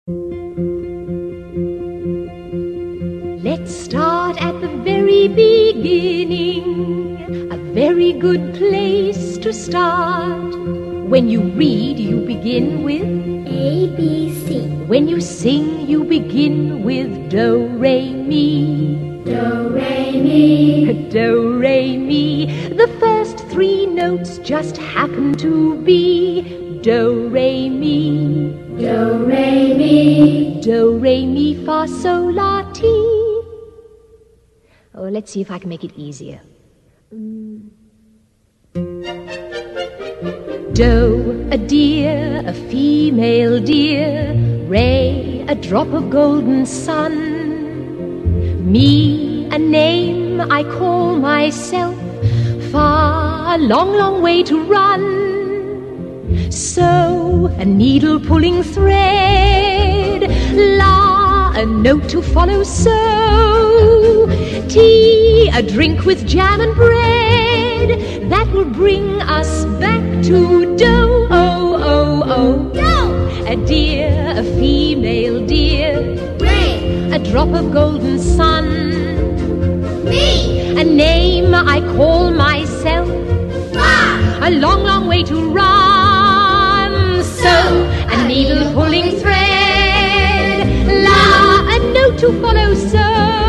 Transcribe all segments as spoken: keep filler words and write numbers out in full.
Let's start at the very beginning, a very good place to start. When you read, you begin with A, B, C. When you sing, you begin with do, re, mi. Do, re, mi. Do, re, mi. The first three notes just happen to be do, re, mi. Do, re, mi. Do, re, mi, fa, sol, la, ti. Oh, let's see if I can make it easier. Mm. Do, a deer, a female deer. Re, a drop of golden sun. Mi, a name I call myself. Fa, a long, long way to run. So, a needle pulling thread. La, a note to follow. So, tea, a drink with jam and bread. That will bring us back to do, oh, oh, oh. Do. A deer, a female deer. Re. A drop of golden sun. Mi. A name I call myself. Fa. A long, long way to run. So, a needle pulling thread. La, a note to follow. So,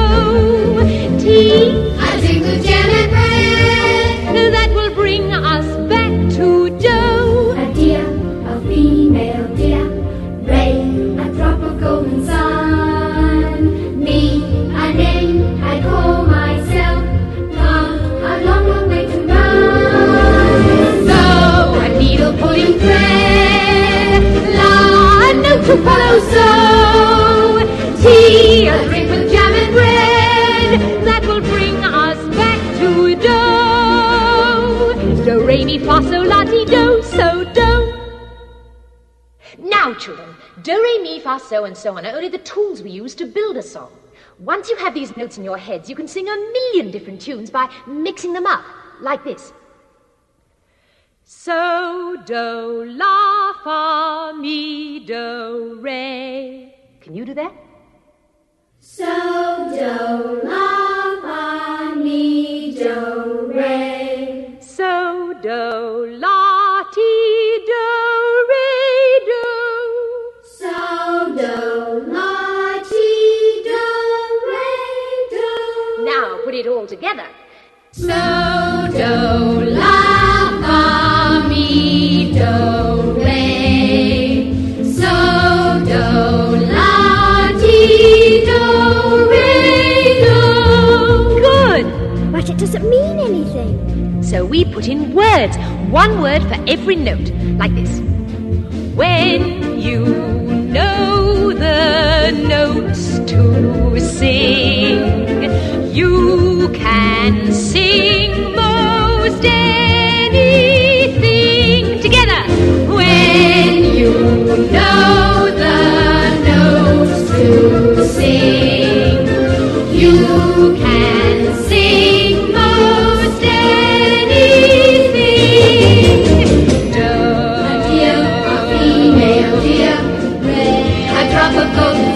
tea, A drink with jam and bread. that will bring us back to do. A deer, a female deer. Re, a drop of golden sun. Mi, a name I call myself. Fa, a long, long way to run. So, a needle pulling thread. La, a note to follow. So, tea, a drink with jam and bread. That will bring us back to do. Do, re, mi, fa, sol, la, ti, do. So, do. Now, children, do, re, mi, fa, so, and so on are only the tools we use to build a song. Once you have these notes in your heads, you can sing a million different tunes by mixing them up, like this. So, do, la, fa, mi, do, re. Can you do that? So, do, la, fa, mi, do, re. So, do, la, ti, do, re, do. So, do, la, ti, do, re, do. Now, put it all together. So, do, la, fa, mi, do, re. So, do, la, ti, do, re, do. Good. But it doesn't mean anything. So we put in words, one word for every note, like this. When you know the notes to sing, you can sing most anything. Together. When you know the notes to sing, you can sing most anything. Do. A deer, a female deer, re, a drop of golden